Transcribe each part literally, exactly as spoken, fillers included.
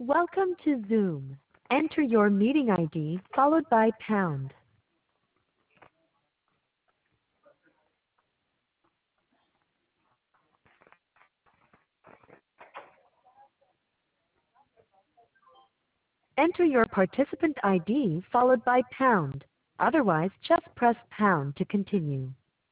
Welcome to Zoom. Enter your meeting I D followed by pound. Enter your participant I D followed by pound. Otherwise, just press pound to continue.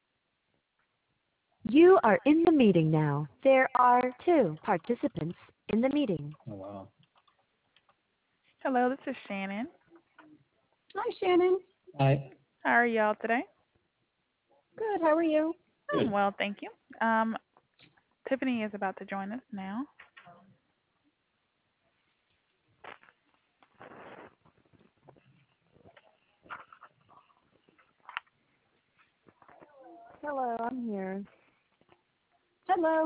You are in the meeting now. There are two participants in the meeting. Oh, wow. Hello, this is Shannon. Hi, Shannon. Hi. How are y'all today? Good. How are you? I'm well, thank you. Um, Tiffany is about to join us now. Hello, I'm here. Hello.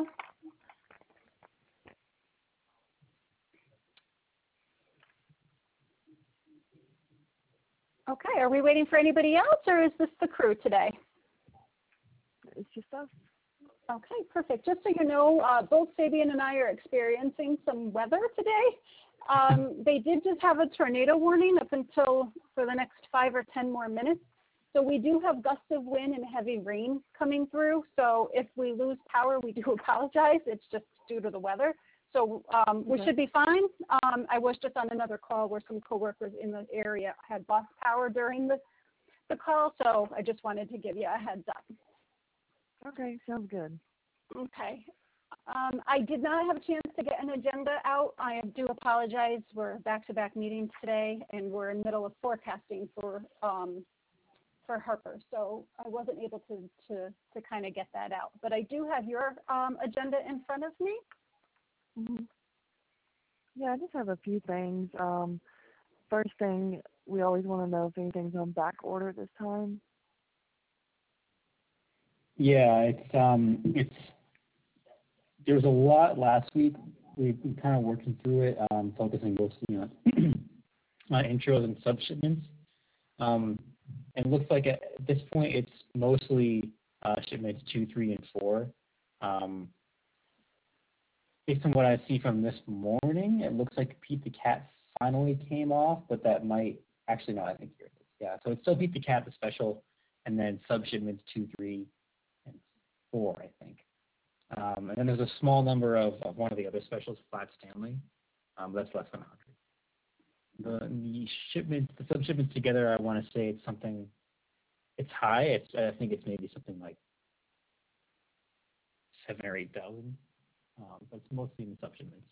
Okay, are we waiting for anybody else, or is this the crew today? It's just us. Okay, perfect. Just so you know, uh, both Fabian and I are experiencing some weather today. Um, they did just have a tornado warning up until for the next five or ten more minutes. So we do have gusts of wind and heavy rain coming through. So if we lose power, we do apologize. It's just due to the weather. So um, we Okay. should be fine. Um, I was just on another call where some coworkers in the area had lost power during the, the call. So I just wanted to give you a heads up. Okay, sounds good. Okay. Um, I did not have a chance to get an agenda out. I do apologize. We're back-to-back meetings today, and we're in the middle of forecasting for um, for Harper, so I wasn't able to to, to kind of get that out. But I do have your um, agenda in front of me. hmm Yeah, I just have a few things. Um, first thing, we always want to know if anything's on back order this time. Yeah, it's um, it's there was a lot last week. We've been kind of working through it, um, focusing mostly on on intros and subshipments. Um, and it looks like at this point it's mostly uh, shipments two, three, and four. Um, based on what I see from this morning, it looks like Pete the Cat finally came off, but that might actually no, I think here it is. Yeah, so it's still Pete the Cat, the special, and then subshipments two, three, and four, I think. Um, and then there's a small number of, of one of the other specials, Flat Stanley. Um, that's less than one hundred. The, the shipments, the subshipments together, I want to say it's something, it's high. It's I think it's maybe something like seven or eight thousand, um, but it's mostly in the subshipments.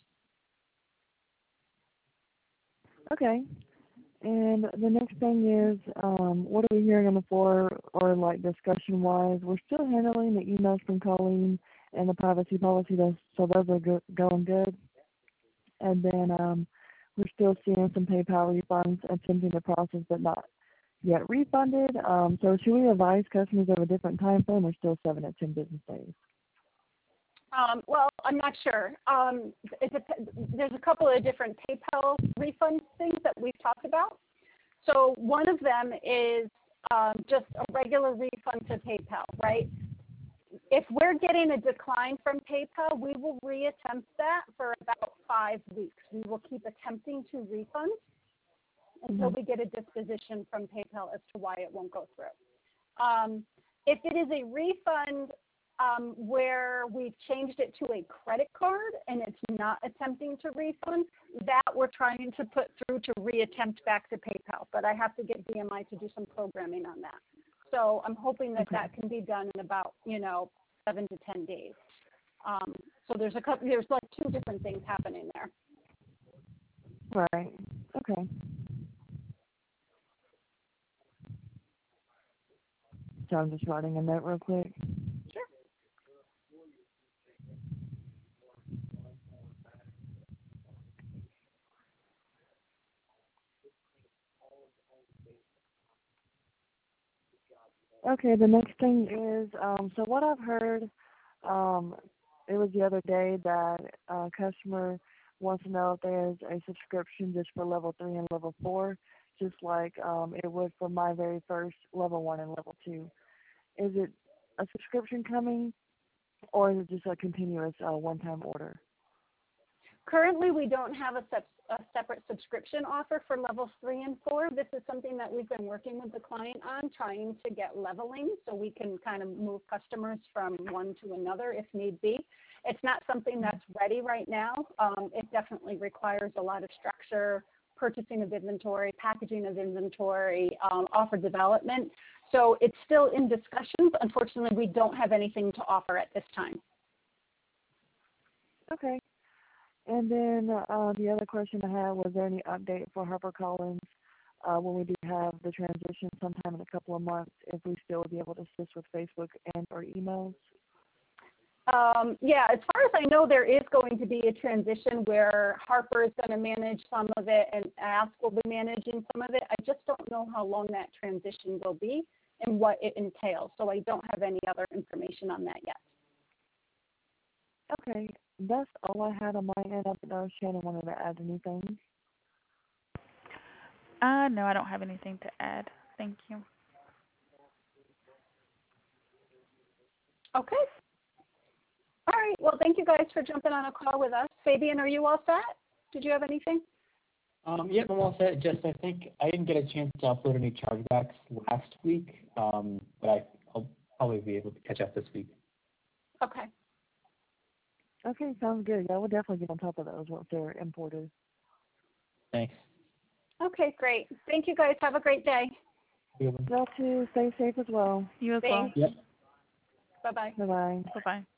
Okay. And the next thing is, um, what are we hearing on the floor or like discussion-wise? We're still handling the emails from Colleen and the privacy policy, those, so those are go- going good. And then um, we're still seeing some PayPal refunds attempting to process but not yet refunded. Um, so should we advise customers of a different time frame or still seven to ten business days? Um, well, I'm not sure. Um, it dep- there's a couple of different PayPal refund things that we've talked about. So one of them is um, just a regular refund to PayPal, right? If we're getting a decline from PayPal, we will reattempt that for about five weeks. We will keep attempting to refund until Mm-hmm. we get a disposition from PayPal as to why it won't go through. Um, if it is a refund um, where we've changed it to a credit card and it's not attempting to refund, that we're trying to put through to reattempt back to PayPal. But I have to get D M I to do some programming on that. So I'm hoping that Okay. that can be done in about, you know, seven to ten days. Um, so there's a couple, there's like two different things happening there. Right. Okay. So I'm just writing a note real quick. Sure. Okay, the next thing is, um, so what I've heard, um, it was the other day that a customer wants to know if there's a subscription just for level three and level four, just like um, it would for my very first level one and level two. Is it a subscription coming, or is it just a continuous uh, one-time order? Currently, we don't have a, sep- a separate subscription offer for levels three and four. This is something that we've been working with the client on, trying to get leveling so we can kind of move customers from one to another if need be. It's not something that's ready right now. Um, it definitely requires a lot of structure, purchasing of inventory, packaging of inventory, um, offer development. So it's still in discussions. Unfortunately, we don't have anything to offer at this time. Okay. And then uh, the other question I had, was there any update for HarperCollins uh, when we do have the transition sometime in a couple of months, if we still would be able to assist with Facebook and or emails? Um, yeah, as far as I know, there is going to be a transition where Harper is going to manage some of it and Ask will be managing some of it. I just don't know how long that transition will be and what it entails, so I don't have any other information on that yet. Okay, that's all I had on my end. I don't know if Shannon wanted to add anything. Uh, no, I don't have anything to add. Thank you. Okay. All right. Well, thank you guys for jumping on a call with us. Fabian, are you all set? Did you have anything? Um, yeah, I'm all set. Just I think I didn't get a chance to upload any chargebacks last week, um, but I, I'll probably be able to catch up this week. Okay. Okay, sounds good. Yeah, we'll definitely get on top of those once they're imported. Thanks. Okay, great. Thank you guys. Have a great day. Y'all too. Stay safe as well. You as Thanks. well. Yep. Bye-bye. Bye-bye. Bye-bye.